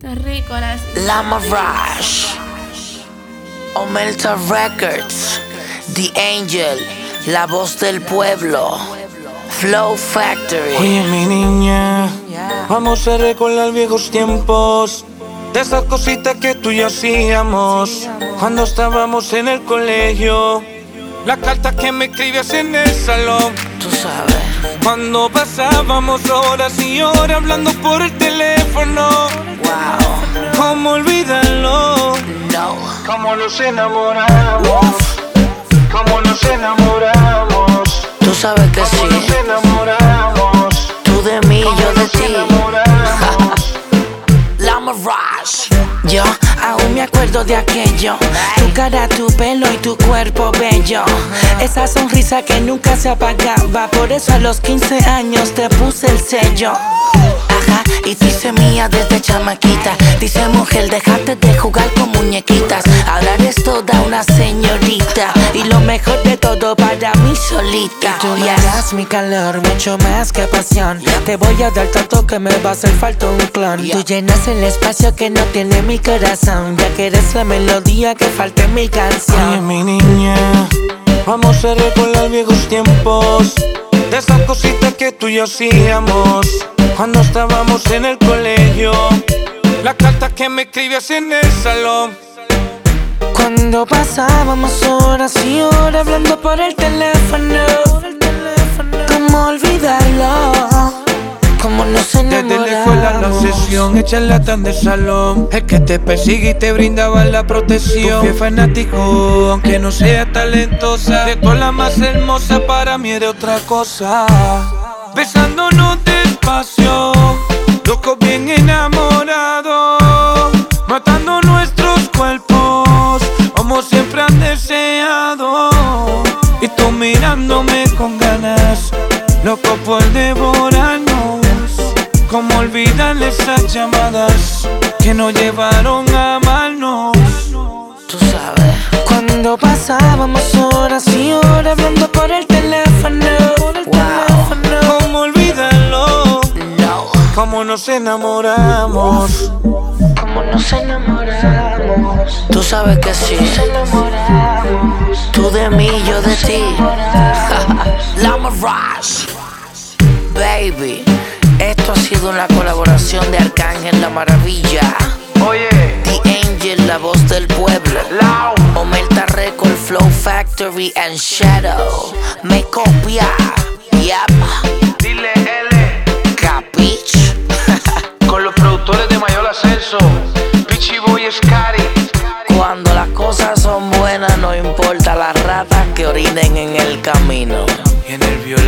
Terrícolas. Lama Rush, Omelta Records, The Angel, la voz del pueblo, Flow Factory. Oye, mi niña, vamos a recordar viejos tiempos, de esas cositas que tú y yo hacíamos cuando estábamos en el colegio. Las cartas que me escribías en el salón, Tú sabes. cuando pasábamos horas y horas hablando por el teléfono. Wow. ¿Cómo olvidarlo? No. ¿Cómo nos enamoramos? ¿Cómo nos enamoramos? Tú sabes que ¿Cómo nos sí. enamoramos? Tú de mí, yo de Nos ti. enamoramos. Lama Rush. Yo aún me acuerdo de aquello. Tu cara, tu pelo y tu cuerpo bello. Esa sonrisa que nunca se apagaba. Por eso a los 15 años te puse el sello. Ajá, y dice mía desde chamaquita. Dice mujer, déjate de jugar con muñequitas. Ahora eres toda una señorita. Y lo mejor de todo para mí solita. Tú me das mi calor, mucho más que pasión. Te voy a dar tanto que me va a hacer falta un clon. Tú llenas el espacio que no tiene mi corazón, ya que eres la melodía que falta en mi Oye, canción. mi niña, vamos a recordar viejos tiempos, de esas cositas que tú y yo hacíamos cuando estábamos en el colegio. Las cartas que me escribías en el salón, Cuando pasábamos horas y horas hablando por el teléfono. ¿Cómo olvidarlo? ¿Cómo nos desde la escuela a la enamoramos? sesión, el charlatán del salón, el que te persigue y te brindaba la protección. Tu fiel fanático, aunque no sea talentosa, de todas la más hermosa, para mí era otra cosa. Besándonos despacio, locos bien enamorados, matando nuestros cuerpos como siempre han deseado. Y tú mirándome con ganas, loco por devorarnos. ¿Cómo olvidar esas llamadas que nos llevaron a amarnos? Tú sabes. Cuando pasábamos horas y horas hablando por el teléfono. ¿Cómo olvidarlo? No. ¿Cómo nos enamoramos? ¿Cómo nos enamoramos? Tú sabes que sí. Tú de mí, yo de ti. Lama Rush. Baby, esto ha sido una colaboración de Arcángel La Maravilla, Oye, The Angel, la voz del pueblo, Omelta Record, Flow Factory and Shadow. Me copia. Yep. dile L, Capich. con los productores de Mayor Ascenso, Pichi Boy Scary. Cuando las cosas son buenas, no importa las ratas que orinen en el camino. Y en el violín